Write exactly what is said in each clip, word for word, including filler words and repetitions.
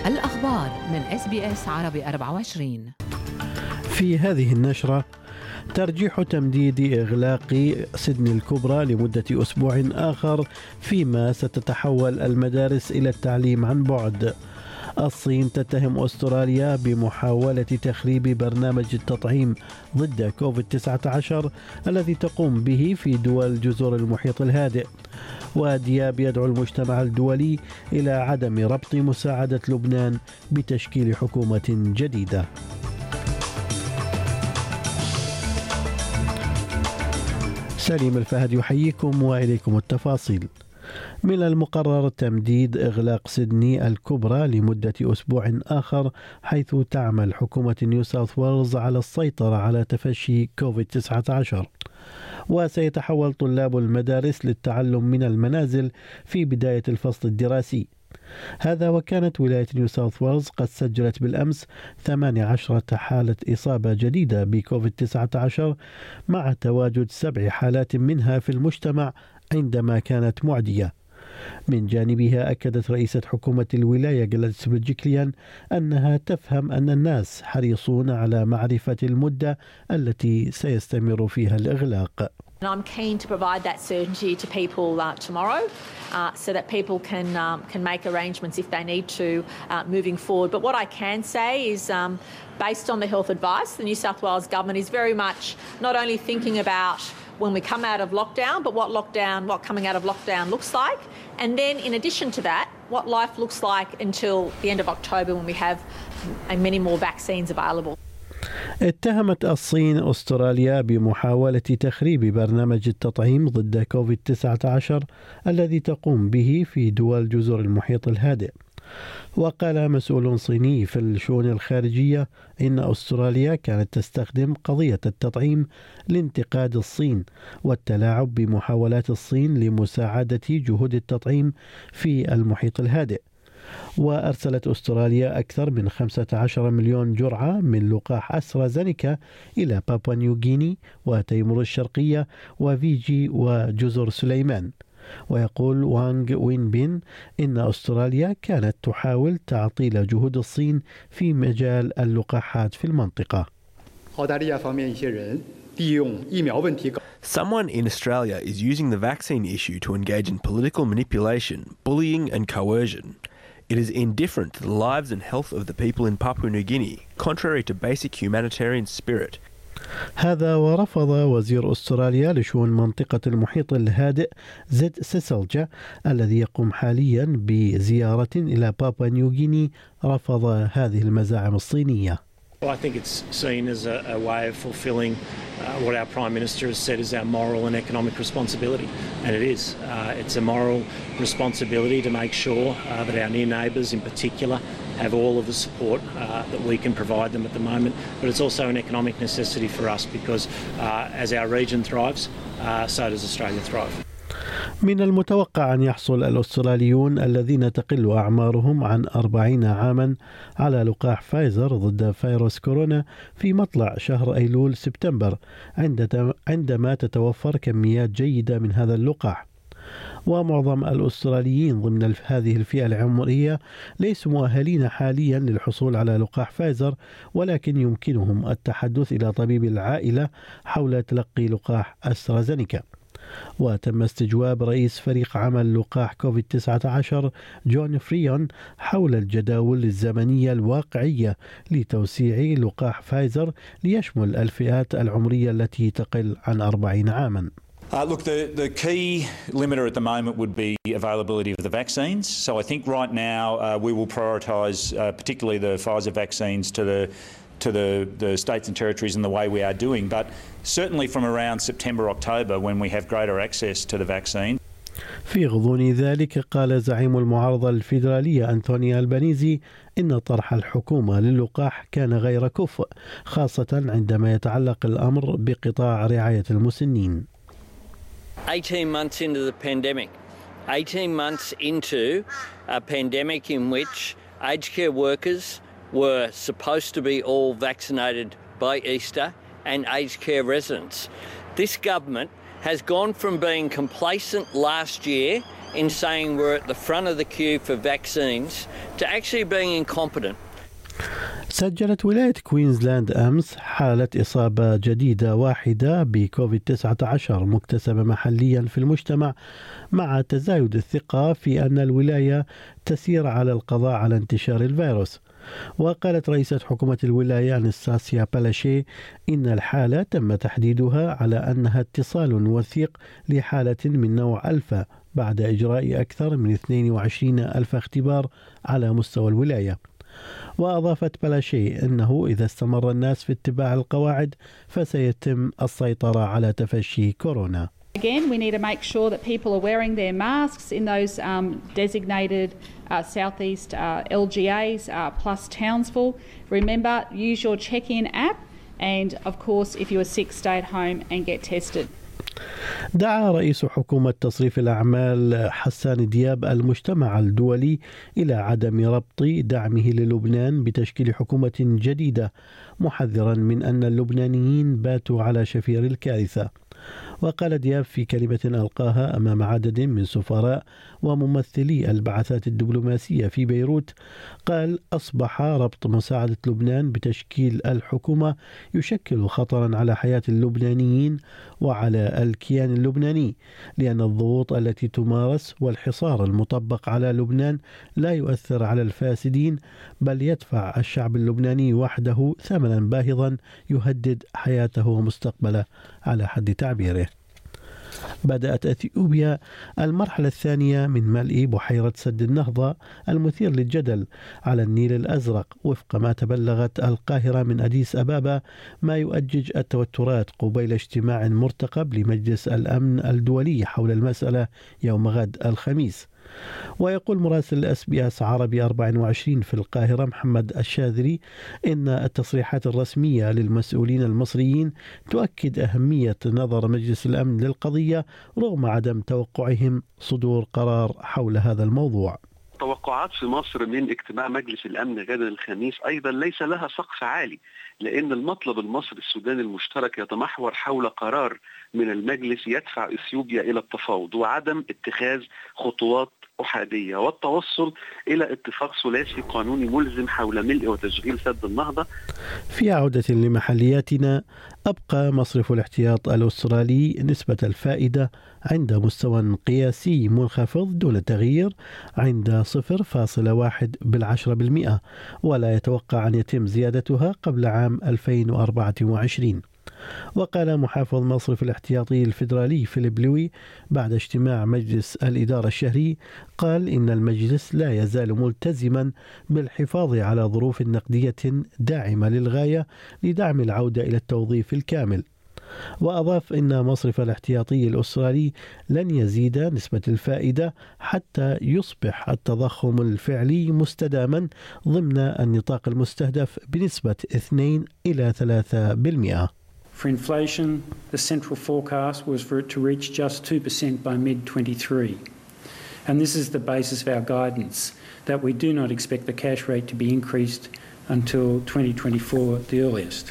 الأخبار من إس بي إس عربي أربعة وعشرين. في هذه النشرة ترجيح تمديد إغلاق سيدني الكبرى لمدة أسبوع آخر فيما ستتحول المدارس إلى التعليم عن بعد. الصين تتهم أستراليا بمحاولة تخريب برنامج التطعيم ضد كوفيد تسعة عشر الذي تقوم به في دول جزر المحيط الهادئ. ودياب يدعو المجتمع الدولي إلى عدم ربط مساعدة لبنان بتشكيل حكومة جديدة. سليم الفهد يحييكم وإليكم التفاصيل. من المقرر تمديد إغلاق سيدني الكبرى لمدة أسبوع آخر، حيث تعمل حكومة نيو ساوث ويلز على السيطرة على تفشي كوفيد تسعة عشر. وسيتحول طلاب المدارس للتعلم من المنازل في بداية الفصل الدراسي. هذا وكانت ولاية نيو ساوث ويلز قد سجلت بالأمس ثمانية عشر حالة إصابة جديدة بكوفيد تسعة عشر، مع تواجد سبع حالات منها في المجتمع عندما كانت معدية. من جانبها أكدت رئيسة حكومة الولاية جلاديس برجيكليان أنها تفهم أن الناس حريصون على معرفة المدة التي سيستمر فيها الإغلاق. I'm keen to provide that certainty to people uh, tomorrow uh, so that people can um, can make arrangements if they need to uh, moving forward. But what I can say is um, based on the health advice, the New South Wales government is very much not only thinking about when we come out of lockdown, but what lockdown, what coming out of lockdown looks like. And then in addition to that, what life looks like until the end of October when we have many more vaccines available. اتهمت الصين أستراليا بمحاولة تخريب برنامج التطعيم ضد كوفيد تسعة عشر الذي تقوم به في دول جزر المحيط الهادئ. وقال مسؤول صيني في الشؤون الخارجية إن أستراليا كانت تستخدم قضية التطعيم لانتقاد الصين والتلاعب بمحاولات الصين لمساعدة جهود التطعيم في المحيط الهادئ. وأرسلت أستراليا أكثر من خمسة عشر مليون جرعة من لقاح أسترازينيكا إلى بابوا نيو غيني وتيمور الشرقية وفيجي وجزر سليمان. ويقول وانغ وينبين إن أستراليا كانت تحاول تعطيل جهود الصين في مجال اللقاحات في المنطقة. Someone in Australia is using the vaccine issue to engage in political manipulation, bullying and coercion. It is indifferent to the lives and health of the people in Papua New Guinea, contrary to basic humanitarian spirit. هذا ورفض وزير أستراليا لشؤون منطقة المحيط الهادئ زد سيسلجا الذي يقوم حاليا بزيارة إلى بابوا نيو غيني رفض هذه المزاعم الصينية. Well, I think it's seen as a, a way of fulfilling uh, what our Prime Minister has said is our moral and economic responsibility, and it is. Uh, it's a moral responsibility to make sure uh, that our near neighbours in particular have all of the support uh, that we can provide them at the moment, but it's also an economic necessity for us because uh, as our region thrives, uh, so does Australia thrive. من المتوقع أن يحصل الأستراليون الذين تقل أعمارهم عن أربعين عاما على لقاح فايزر ضد فيروس كورونا في مطلع شهر أيلول سبتمبر عندما تتوفر كميات جيدة من هذا اللقاح. ومعظم الأستراليين ضمن هذه الفئة العمرية ليسوا مؤهلين حاليا للحصول على لقاح فايزر، ولكن يمكنهم التحدث إلى طبيب العائلة حول تلقي لقاح أسترازينيكا. وتم استجواب رئيس فريق عمل لقاح كوفيد تسعة عشر جون فريون حول الجداول الزمنية الواقعية لتوسيع لقاح فايزر ليشمل الفئات العمرية التي تقل عن أربعين عاما. Uh, look, the, the key limiter at the moment would be availability of the vaccines. So I think right now uh, we will prioritise uh, particularly the Pfizer vaccines to the to the, the states and territories in the way we are doing. But certainly from around September, October, when we have greater access to the vaccine. في غضون ذلك قال زعيم المعارضة الفيدرالية أنتوني ألبانيزي إن طرح الحكومة للقاح كان غير كفء، خاصة عندما يتعلق الأمر بقطاع رعاية المسنين. eighteen months into the pandemic, eighteen months into a pandemic in which aged care workers were supposed to be all vaccinated by Easter and aged care residents. This government has gone from being complacent last year in saying we're at the front of the queue for vaccines to actually being incompetent. سجلت ولاية كوينزلاند أمس حالة إصابة جديدة واحدة بكوفيد تسعة عشر مكتسبة محليا في المجتمع، مع تزايد الثقة في أن الولاية تسير على القضاء على انتشار الفيروس. وقالت رئيسة حكومة الولاية أنستاسيا بالاشي إن الحالة تم تحديدها على أنها اتصال وثيق لحالة من نوع ألفا بعد إجراء أكثر من اثنين وعشرين ألف اختبار على مستوى الولاية. وأضافت بالاشي أنه إذا استمر الناس في اتباع القواعد فسيتم السيطرة على تفشي كورونا. Again, we need to make sure that people are wearing their masks in those um, designated uh, southeast uh, L G As uh, plus Townsville. Remember, use your check-in app, and of course, if you are sick, stay at home and get tested. دعا رئيس حكومة تصريف الأعمال حسان دياب المجتمع الدولي إلى عدم ربط دعمه للبنان بتشكيل حكومة جديدة، محذرا من أن اللبنانيين باتوا على شفير الكارثة. وقال دياب في كلمة ألقاها أمام عدد من سفراء وممثلي البعثات الدبلوماسية في بيروت، قال: أصبح ربط مساعدة لبنان بتشكيل الحكومة يشكل خطرا على حياة اللبنانيين وعلى الكيان اللبناني، لأن الضغوط التي تمارس والحصار المطبق على لبنان لا يؤثر على الفاسدين، بل يدفع الشعب اللبناني وحده ثمنا باهظا يهدد حياته ومستقبله على حد تعبيره. بدأت أثيوبيا المرحلة الثانية من ملء بحيرة سد النهضة المثير للجدل على النيل الأزرق وفق ما تبلغت القاهرة من أديس أبابا، ما يؤجج التوترات قبيل اجتماع مرتقب لمجلس الأمن الدولي حول المسألة يوم غد الخميس. ويقول مراسل الاس بي اس عربي أربعة وعشرين في القاهرة محمد الشاذري إن التصريحات الرسمية للمسؤولين المصريين تؤكد أهمية نظر مجلس الأمن للقضية رغم عدم توقعهم صدور قرار حول هذا الموضوع. توقعات في مصر من اجتماع مجلس الأمن غدا الخميس أيضا ليس لها سقف عالي، لأن المطلب المصري السوداني المشترك يتمحور حول قرار من المجلس يدفع إثيوبيا إلى التفاوض وعدم اتخاذ خطوات أحادية والتوصل إلى اتفاق ثلاثي قانوني ملزم حول ملء وتشغيل سد النهضة. في عودة لمحلياتنا، أبقى مصرف الاحتياط الأسترالي نسبة الفائدة عند مستوى قياسي منخفض دون تغيير عند صفر فاصلة واحد بالعشرة بالمئة، ولا يتوقع أن يتم زيادتها قبل عام ألفين وأربعة وعشرين. وقال محافظ مصرف الاحتياطي الفيدرالي فيليب لوي بعد اجتماع مجلس الإدارة الشهري، قال إن المجلس لا يزال ملتزما بالحفاظ على ظروف نقدية داعمة للغاية لدعم العودة إلى التوظيف الكامل. وأضاف إن مصرف الاحتياطي الأسترالي لن يزيد نسبة الفائدة حتى يصبح التضخم الفعلي مستداما ضمن النطاق المستهدف بنسبة اثنين إلى ثلاثة بالمئة. For inflation, the central forecast was for it to reach just two percent by mid twenty-three. And this is the basis of our guidance, that we do not expect the cash rate to be increased until twenty twenty-four at the earliest.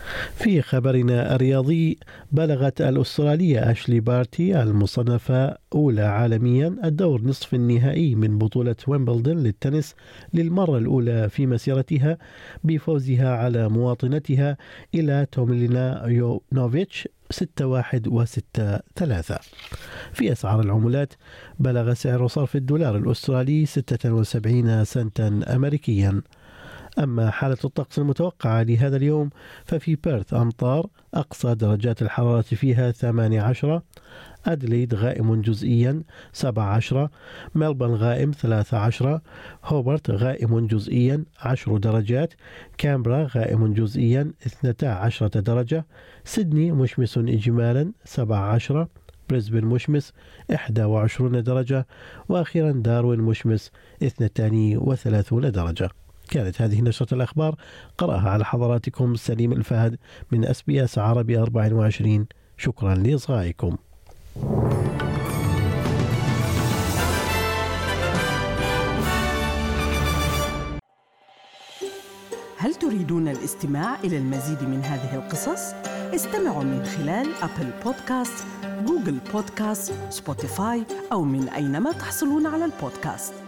في خبرنا الرياضي، بلغت الأسترالية أشلي بارتي المصنفة أولى عالميا الدور نصف النهائي من بطولة ويمبلدون للتنس للمرة الأولى في مسيرتها بفوزها على مواطنتها إلى توميلينا يونوفيتش ستة واحد وستة ثلاثة. في أسعار العملات، بلغ سعر صرف الدولار الأسترالي ستة وسبعين سنتا أمريكيا. أما حالة الطقس المتوقعة لهذا اليوم، ففي بيرث أمطار، أقصى درجات الحرارة فيها ثمانية عشر، أدليد غائم جزئيا سبعة عشر، ملبورن غائم ثلاثة عشر، هوبرت غائم جزئيا عشر درجات، كامبرا غائم جزئيا اثنتا عشرة درجة، سيدني مشمس إجمالا سبعة عشر، بريسبن مشمس إحدى وعشرون درجة، وأخيرا داروين مشمس اثنتان وثلاثون درجة. كانت هذه نشرة الأخبار، قرأها على حضراتكم سليم الفهد من اس بي اس عربي أربعة وعشرين. شكرا لإصغائكم. هل تريدون الاستماع إلى المزيد من هذه القصص؟ استمعوا من خلال أبل بودكاست، جوجل بودكاست، سبوتيفاي أو من أينما تحصلون على البودكاست.